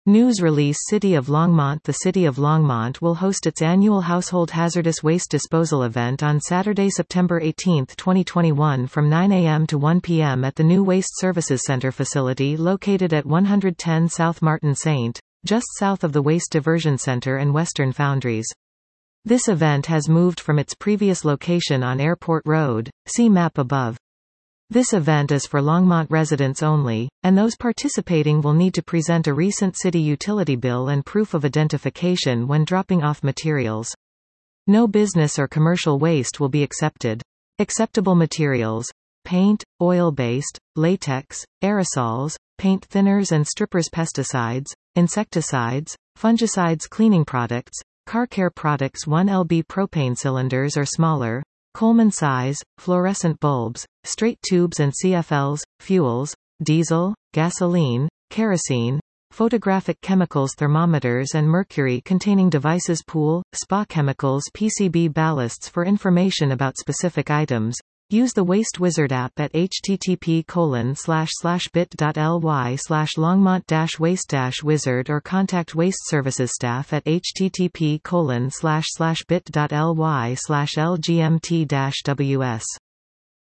News release City of Longmont. The City of Longmont will host its annual Household Hazardous Waste Disposal event on Saturday, September 18, 2021 from 9 a.m. to 1 p.m. at the new Waste Services Center facility located at 110 South Martin St., just south of the Waste Diversion Center and Western Foundries. This event has moved from its previous location on Airport Road, see map above. This event is for Longmont residents only, and those participating will need to present a recent city utility bill and proof of identification when dropping off materials. No business or commercial waste will be accepted. Acceptable materials: paint, oil-based, latex, aerosols, paint thinners and strippers, pesticides, insecticides, fungicides, cleaning products, car care products, 1 lb propane cylinders or smaller, Coleman size, fluorescent bulbs, straight tubes and CFLs, fuels, diesel, gasoline, kerosene, photographic chemicals, thermometers and mercury-containing devices, pool, spa chemicals, PCB ballasts. For information about specific items, use the Waste Wizard app at http://bit.ly/longmont-waste-wizard or contact Waste Services staff at http://bit.ly/lgmt-ws.